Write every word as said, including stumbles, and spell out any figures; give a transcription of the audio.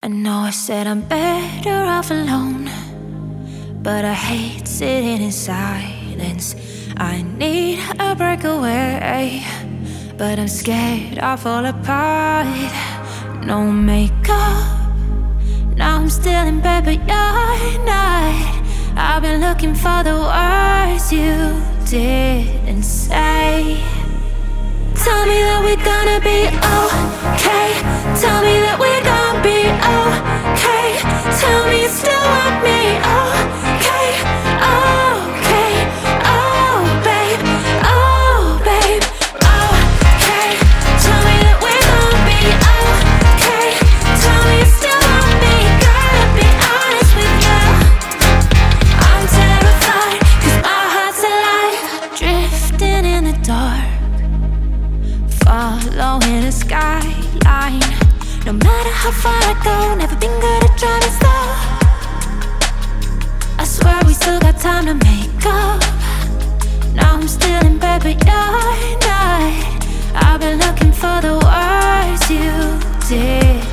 I know I said I'm better off alone, but I hate sitting in silence. I need a breakaway, but I'm scared I'll fall apart. No makeup, now I'm still in bed, but you're not. I've been looking for the words you didn't say. Tell me that we're gonna be okay. Tell me that we're gonna be okay. Tell me you still want me, okay, okay, oh babe, oh babe, okay. Tell me that we're gonna be okay. Tell me you still want me, gotta be honest with you. I'm terrified, cause my heart's alive, drifting in the dark, following a skyline. No matter how far I go, never been good at driving slow. I swear we still got time to make up. Now I'm still in bed, but you're not. I've been looking for the words you did